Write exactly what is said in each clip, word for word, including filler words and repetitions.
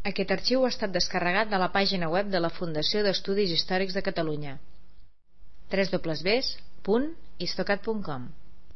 Aquest arxiu ha estat descarregat de la pàgina web de la Fundació d'Estudis Històrics de Catalunya, w w w punt histocat punt com.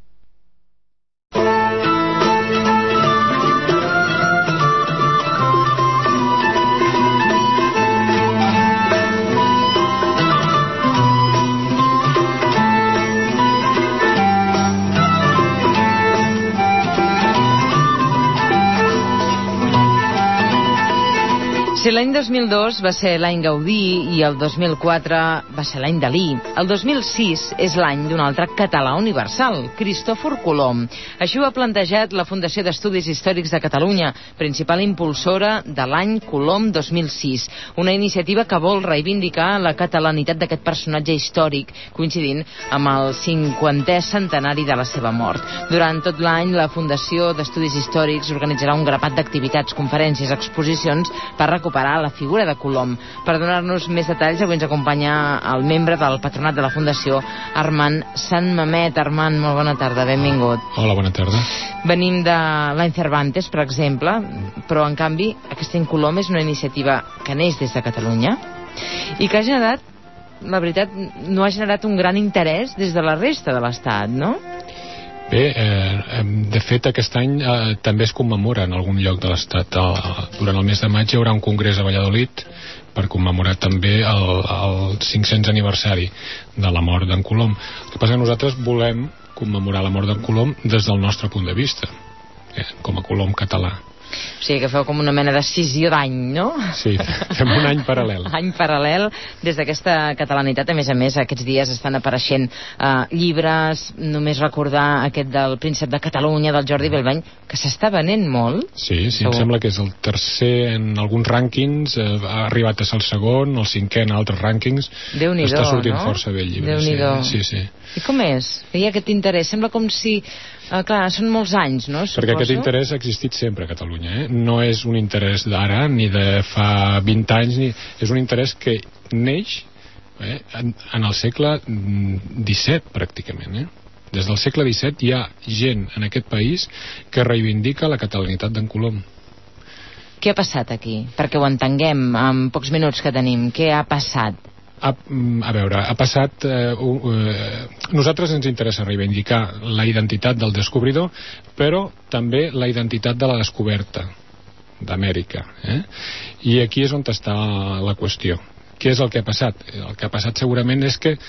Si l'any dos mil dos va ser l'any Gaudí i el dos mil quatre va ser l'any Dalí, el dos mil sis és l'any d'un altre català universal, Cristòfor Colom. Així ho ha plantejat la Fundació d'Estudis Històrics de Catalunya, principal impulsora de l'any Colom dos mil sis, una iniciativa que vol reivindicar la catalanitat d'aquest personatge històric, coincidint amb el cinquantè centenari de la seva mort. Durant tot l'any, la Fundació d'Estudis Històrics organitzarà un grapat d'activitats, conferències, exposicions per recuperar la figura de Colom. Per donar-nos més detalls, avui ens acompanya el membre del patronat de la Fundació, Armand Sant Mamet. Armand, molt bona tarda, benvingut. Hola, bona tarda. Venim de l'any Cervantes, per exemple, però en canvi aquest any Colom és una iniciativa que neix des de Catalunya i que ha generat, la veritat, no ha generat un gran interès des de la resta de l'Estat, no? Bé, eh, de fet aquest any eh, també es commemora en algun lloc de l'Estat. Durant el mes de maig hi haurà un congrés a Valladolid per commemorar també el, el cinc-cents aniversari de la mort d'en Colom. El que passa que nosaltres volem commemorar la mort d'en Colom des del nostre punt de vista, eh, com a Colom català. O sigui que feu com una mena de decisió d'any, no? Sí, fem un any paral·lel. Any paral·lel des d'aquesta catalanitat. A més a més, aquests dies estan apareixent eh, llibres, només recordar aquest del Príncep de Catalunya, del Jordi Bellbany, que s'està venent molt. Sí, sí, em sembla que és el tercer en alguns rànquings, eh, ha arribat a ser el segon, el cinquè en altres rànquings. Déu-n'hi-do, està sortint no? Força bé el llibre. Déu-n'hi-do. Sí, sí, sí. I com és? Hi ha aquest interès? Sembla com si... Eh, clar, són molts anys, no? Suposo. Perquè aquest interès ha existit sempre a Catalunya, eh? No és un interès d'ara, ni de fa vint anys, ni... és un interès que neix eh, en, en el segle disset, pràcticament, eh? Des del segle disset hi ha gent en aquest país que reivindica la catalanitat d'en Colom. Què ha passat aquí? Perquè ho entenguem en pocs minuts que tenim. Què ha passat? A, a veure, ha passat eh, uh, nosaltres ens interessa reivindicar la identitat del descobridor, però també la identitat de la descoberta d'Amèrica, eh? I aquí és on està la qüestió. Què és el que ha passat? El que ha passat segurament és que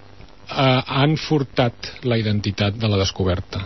eh, han furtat la identitat de la descoberta.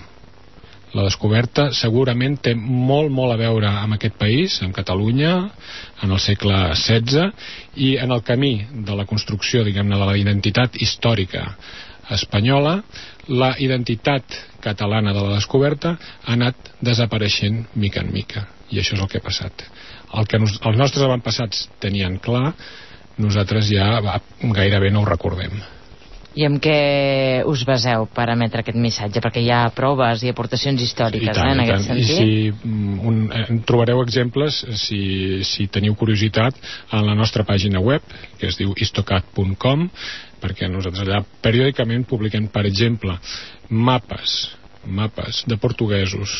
La descoberta segurament té molt, molt a veure amb aquest país, amb Catalunya, en el segle setze, i en el camí de la construcció, diguem-ne, de la identitat històrica espanyola, la identitat catalana de la descoberta ha anat desapareixent mica en mica, i això és el que ha passat. El que nos, els nostres avantpassats tenien clar, nosaltres ja va, gairebé no ho recordem. I amb què us baseu per emetre aquest missatge? Perquè hi ha proves i aportacions històriques, I tant, eh, en i aquest tant. sentit. I si un, en trobareu exemples, si, si teniu curiositat, en la nostra pàgina web, que es diu histocat punt com, perquè nosaltres allà periòdicament publiquem, per exemple, mapes, mapes de portuguesos,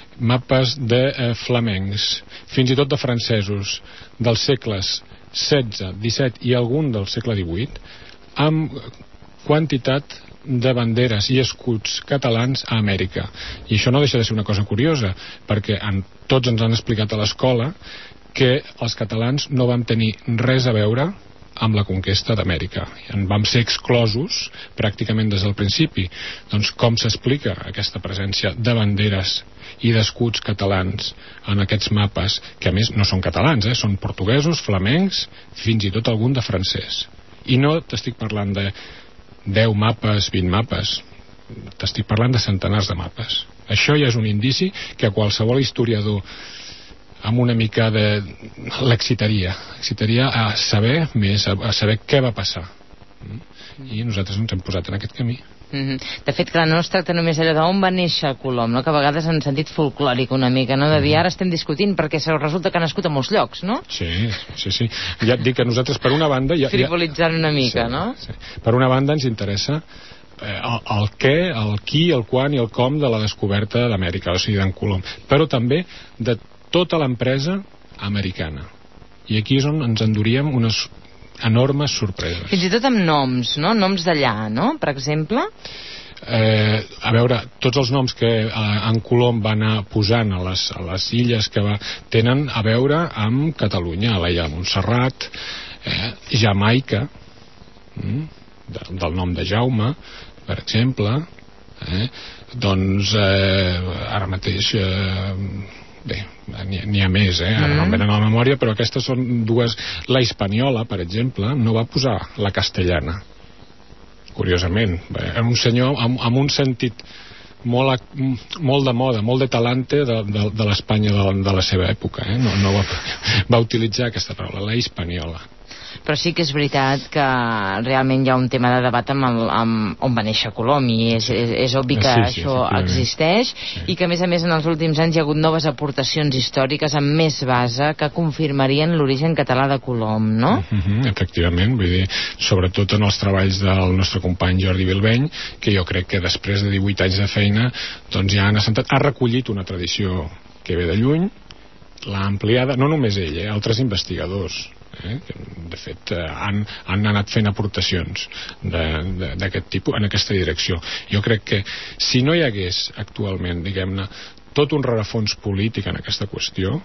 mapes de eh, flamencs, fins i tot de francesos, dels segles setze, disset i algun del segle divuit, amb quantitat de banderes i escuts catalans a Amèrica. I això no deixa de ser una cosa curiosa, perquè en, tots ens han explicat a l'escola que els catalans no vam tenir res a veure amb la conquesta d'Amèrica. En vam ser exclosos pràcticament des del principi. Doncs com s'explica aquesta presència de banderes i d'escuts catalans en aquests mapes, que a més no són catalans, eh? Són portuguesos, flamencs, fins i tot algun de francès. I no t'estic parlant de deu mapes, vint mapes, t'estic parlant de centenars de mapes. Això ja és un indici que a qualsevol historiador amb una mica de l'excitaria excitaria a saber més, a saber què va passar, i nosaltres ens hem posat en aquest camí. Mm-hmm. De fet, clar, no es tracta només allò d'on va néixer Colom, no? Que a vegades en sentit folclòric una mica, no? De dir, ara estem discutint perquè resulta que ha nascut a molts llocs, no? Sí, sí, sí. Ja et dic que nosaltres, per una banda... Ja, frivolitzant una mica, sí, no? Sí. Per una banda ens interessa eh, el, el què, el qui, el quan i el com de la descoberta d'Amèrica, o sigui, d'en Colom, però també de tota l'empresa americana. i aquí és on ens enduríem unes enormes sorpreses. Fins i tot amb noms, no? Noms d'allà, no? Per exemple... Eh, a veure, tots els noms que eh, en Colom va anar posant a les, a les illes que va, tenen a veure amb Catalunya, a l'illa de Montserrat, eh, Jamaica, mm, de, del nom de Jaume, per exemple, eh, doncs eh, ara mateix eh, bé, n'hi ha més, eh? Ara mm. no em venen a la memòria, però aquestes són dues. La Hispaniola, per exemple, no va posar la castellana, curiosament. Era un senyor amb, amb un sentit molt, molt de moda, molt de talante de, de, de l'Espanya de, de la seva època, eh? no, no va, va utilitzar aquesta paraula, la Hispaniola. Però sí que és veritat que realment hi ha un tema de debat amb, el, amb on va néixer Colom, i és, és, és obvi que sí, sí, això existeix, sí. I que a més a més en els últims anys hi ha hagut noves aportacions històriques amb més base que confirmarien l'origen català de Colom, no? Uh -huh, efectivament, vull dir, sobretot en els treballs del nostre company Jordi Bilbeny, que jo crec que després de divuit anys de feina doncs ja han assentat, ha recollit una tradició que ve de lluny, l'ha ampliada, no només ell, eh, altres investigadors, eh, que de fet eh, han, han anat fent aportacions d'aquest tipus en aquesta direcció. Jo crec que si no hi hagués actualment, diguem-ne, tot un rerefons polític en aquesta qüestió,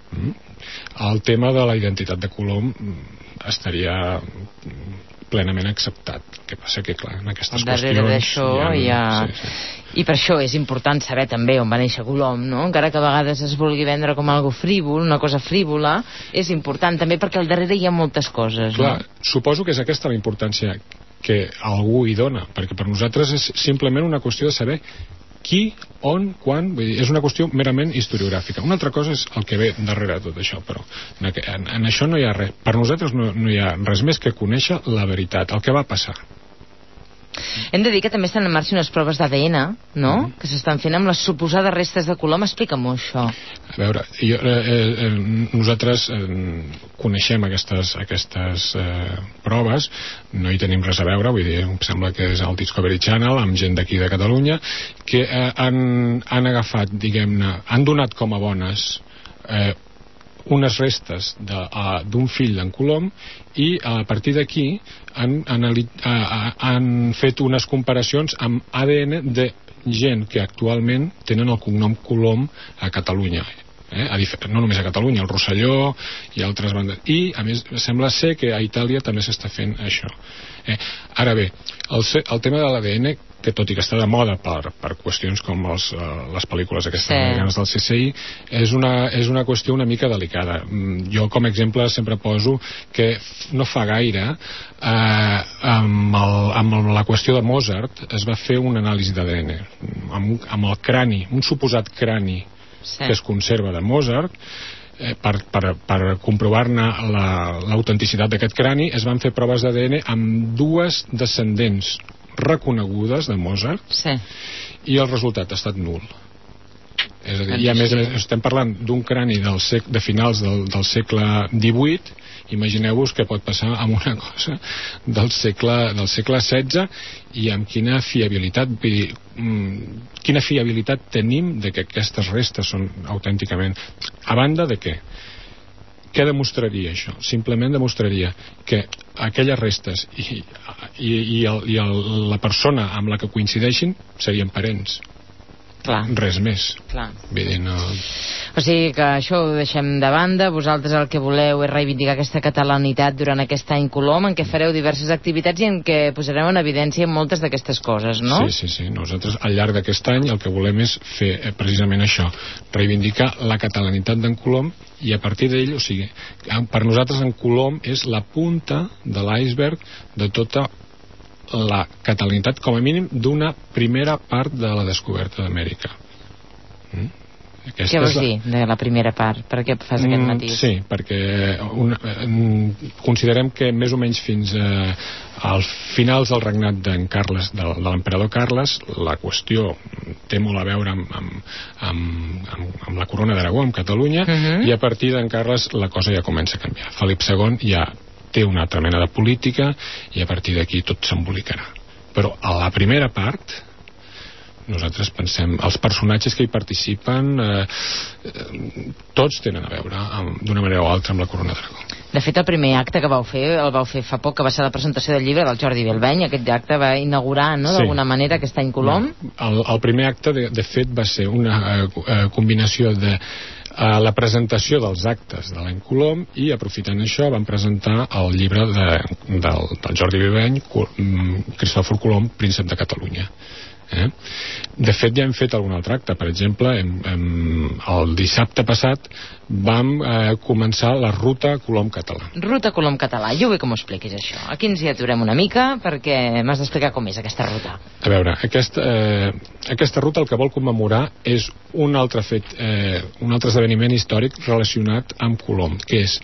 el tema de la identitat de Colom estaria plenament acceptat. El que passa que, clar, en aquestes darrere qüestions... d'això hi ha... Sí, sí. I per això és important saber també on va néixer Colom, no? Encara que a vegades es vulgui vendre com algo frívol, una cosa frívola, és important també perquè al darrere hi ha moltes coses. Clar, no? Suposo que és aquesta la importància que algú hi dona, perquè per nosaltres és simplement una qüestió de saber qui, on, quan, vull dir, és una qüestió merament historiogràfica. Una altra cosa és el que ve darrere de tot això, però en, en, en això no hi ha res. Per nosaltres no, no hi ha res més que conèixer la veritat, el que va passar. Hem de dir que també estan en marxa unes proves d'A D N, no? Mm. Que s'estan fent amb les suposades restes de Colom. Explica'm-ho, això. A veure, jo, eh, eh, nosaltres eh, coneixem aquestes, aquestes eh, proves, no hi tenim res a veure, vull dir, em sembla que és el Discovery Channel, amb gent d'aquí de Catalunya, que eh, han, han agafat, diguem-ne, han donat com a bones eh, unes restes d'un fill d'en Colom, i a partir d'aquí han, han, han fet unes comparacions amb A D N de gent que actualment tenen el cognom Colom a Catalunya, eh? A no només a Catalunya, al Rosselló i altres bandes, i a més sembla ser que a Itàlia també s'està fent això, eh? Ara bé, el, el tema de l'A D N, que tot i que està de moda per, per qüestions com els, uh, les pel·lícules aquestes sí. americanes del C S I, és una, és una qüestió una mica delicada. Jo com a exemple sempre poso que no fa gaire eh, amb, el, amb la qüestió de Mozart es va fer una anàlisi d'A D N amb, amb el crani, un suposat crani sí. que es conserva de Mozart. Eh, per, per, per comprovar-ne l'autenticitat la, d'aquest crani es van fer proves d'A D N amb dues descendents reconegudes de Mozart sí. i el resultat ha estat nul. És a dir, i a més, a més estem parlant d'un crani del sec, de finals del, del segle divuit. Imagineu-vos què pot passar amb una cosa del segle, del segle setze, i amb quina fiabilitat, vull dir, mmm, quina fiabilitat tenim de que aquestes restes són autènticament, a banda de què? Què demostraria això? Simplement demostraria que aquelles restes i, i, i, el, i el, la persona amb la que coincideixin serien parents. Clar. Res més. Clar. Vull dir, no... O sigui que això ho deixem de banda. Vosaltres el que voleu és reivindicar aquesta catalanitat durant aquest any Colom, en què fareu diverses activitats i en què posareu en evidència moltes d'aquestes coses, no? Sí, sí, sí. Nosaltres al llarg d'aquest any el que volem és fer eh, precisament això, reivindicar la catalanitat d'en Colom, i a partir d'ell, o sigui, per nosaltres en Colom és la punta de l'iceberg de tota la catalanitat, com a mínim d'una primera part de la descoberta d'Amèrica. Mm? Què vols la... dir de la primera part? Per què fas aquest matís? Sí, perquè una, considerem que més o menys fins a, als finals del regnat d'en Carles, de, de l'emperador Carles, la qüestió té molt a veure amb, amb, amb, amb, amb la corona d'Aragó, amb Catalunya, uh -huh. i a partir d'en Carles la cosa ja comença a canviar. Felip segon ja té una altra mena de política i a partir d'aquí tot s'embolicarà. Però a la primera part nosaltres pensem, els personatges que hi participen eh, eh, tots tenen a veure d'una manera o altra amb la corona d'Aragó. De fet, el primer acte que vau fer, el vau fer fa poc, que va ser la presentació del llibre del Jordi Bellbeny. Aquest acte va inaugurar, no?, d'alguna sí. manera, aquest any Colom. No, el, el primer acte, de, de fet, va ser una uh, combinació de a la presentació dels actes de l'any Colom, i aprofitant això vam presentar el llibre de, del, del Jordi Bellbeny, Cristòfor Colom, príncep de Catalunya. Eh? De fet, ja hem fet algun altre acte. Per exemple, hem, hem, el dissabte passat vam eh, començar la Ruta Colom Català. Ruta Colom Català, jo vull que m'ho expliquis això. Aquí ens hi aturem una mica, perquè m'has d'explicar com és aquesta ruta. A veure, aquesta, eh, aquesta ruta el que vol commemorar és un altre fet, eh, un altre esdeveniment històric relacionat amb Colom, que és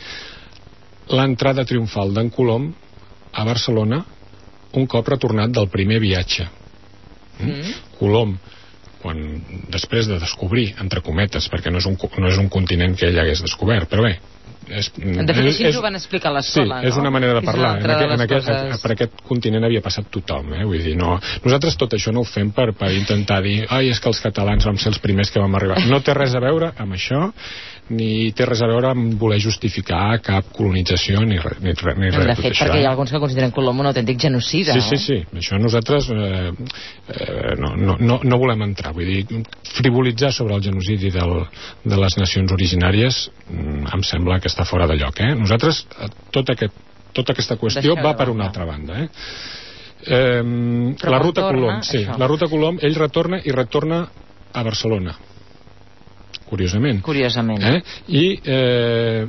l'entrada triomfal d'en Colom a Barcelona un cop retornat del primer viatge. Mm. Colom, quan, després de descobrir, entre cometes, perquè no és un, no és un continent que ell hagués descobert, però bé, és, de fet així ens ho van explicar a l'escola, sí, no? És una manera de parlar. En aquest, en aquest, coses... per aquest continent havia passat tothom, eh? Vull dir, no, nosaltres tot això no ho fem per, per intentar dir ai, és que els catalans vam ser els primers que vam arribar. No té res a veure amb això, ni té res a veure amb voler justificar cap colonització ni res, ni, ni res de fet, això, perquè eh? hi ha alguns que consideren Colom un autèntic genocida. Sí, sí, sí, això nosaltres eh, eh, no, no, no, no volem entrar, vull dir, frivolitzar sobre el genocidi del, de les nacions originàries mm, em sembla que està fora de lloc, eh? Nosaltres, tot aquest, tota aquesta qüestió va per una altra banda, eh? Eh, la ruta Colom, sí, això. La ruta Colom, ell retorna i retorna a Barcelona, curiosament. Curiosament. Eh? I eh,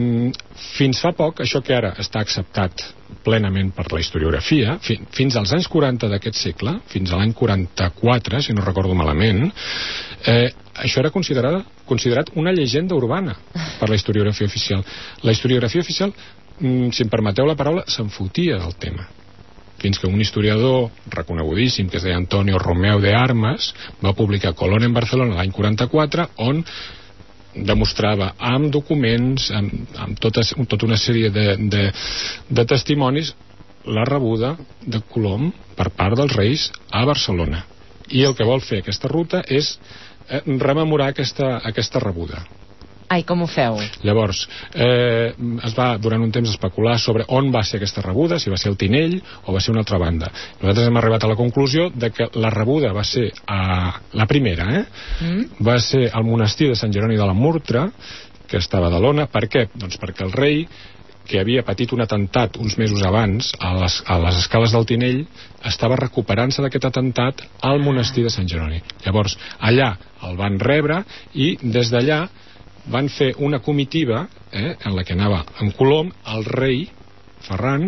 fins fa poc, això que ara està acceptat plenament per la historiografia, fi, fins als anys quaranta d'aquest segle, fins a l'any quaranta-quatre, si no recordo malament, eh, això era considerat, considerat una llegenda urbana per la historiografia oficial. La historiografia oficial, mm, si em permeteu la paraula, s'enfotia del tema. Fins que un historiador reconegudíssim, que es deia Antonio Romeu de Armas, va publicar Colón en Barcelona l'any quaranta-quatre, on demostrava amb documents, amb, amb tota, tota una sèrie de, de, de testimonis, la rebuda de Colom per part dels reis a Barcelona. I el que vol fer aquesta ruta és eh, rememorar aquesta, aquesta rebuda. Ai, com ho feu? Llavors, eh, es va durant un temps especular sobre on va ser aquesta rebuda, si va ser el Tinell o va ser una altra banda. Nosaltres hem arribat a la conclusió de que la rebuda va ser a, la primera, eh? Mm. va ser al monestir de Sant Jeroni de la Murtra, que estava a Badalona. Per què? Doncs perquè el rei, que havia patit un atemptat uns mesos abans a les, a les escales del Tinell, estava recuperant-se d'aquest atemptat al monestir de Sant Jeroni. Llavors, allà el van rebre i des d'allà van fer una comitiva eh, en la que anava en Colom, el rei Ferran,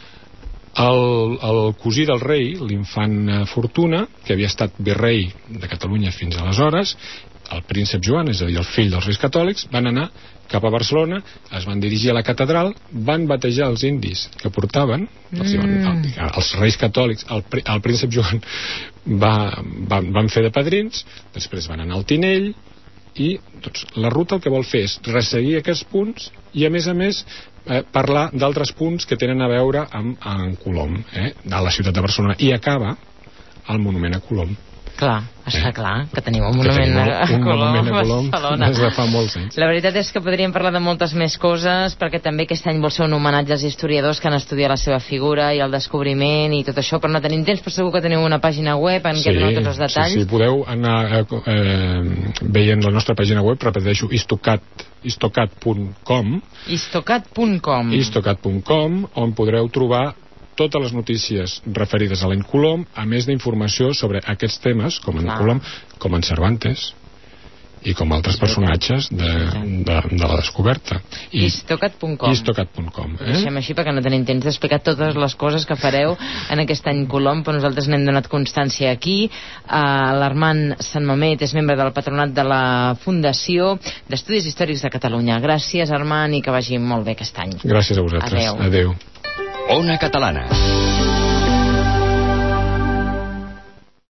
el, el cosí del rei, l'infant Fortuna, que havia estat virrei de Catalunya fins aleshores, el príncep Joan, és a dir, el fill dels reis catòlics, van anar cap a Barcelona, es van dirigir a la catedral, van batejar els indis que portaven, mm. els, van, els reis catòlics, el, el príncep Joan va, van, van fer de padrins, després van anar al Tinell, i doncs, la ruta el que vol fer és resseguir aquests punts i a més a més eh, parlar d'altres punts que tenen a veure amb, amb Colom, eh, a la ciutat de Barcelona, i acaba al monument a Colom. Clar, està eh? clar que tenim un monument, tenim a, un Colom, monument a Colom des de fa molts anys. La veritat és que podríem parlar de moltes més coses, perquè també aquest any vol ser un homenatge als historiadors que han estudiat la seva figura i el descobriment i tot això, però no tenim temps, però segur que teniu una pàgina web en què sí, doneu tots els detalls. Sí, sí, podeu anar eh, veient la nostra pàgina web, repeteixo, istocat istocat punt com istocat punt com istocat punt com, on podreu trobar totes les notícies referides a l'any Colom, a més d'informació sobre aquests temes, com en Colom, com en Cervantes i com altres personatges de, de, de la descoberta. I, istocat punt com istocat punt com eh? Deixem així perquè no tenim temps d'explicar totes les coses que fareu en aquest any Colom, però nosaltres n'hem donat constància aquí. uh, l'Armand Sant Mamet és membre del patronat de la Fundació d'Estudis Històrics de Catalunya. Gràcies, Armand, i que vagi molt bé aquest any. Gràcies a vosaltres. Adeu. Adeu. Ona Catalana.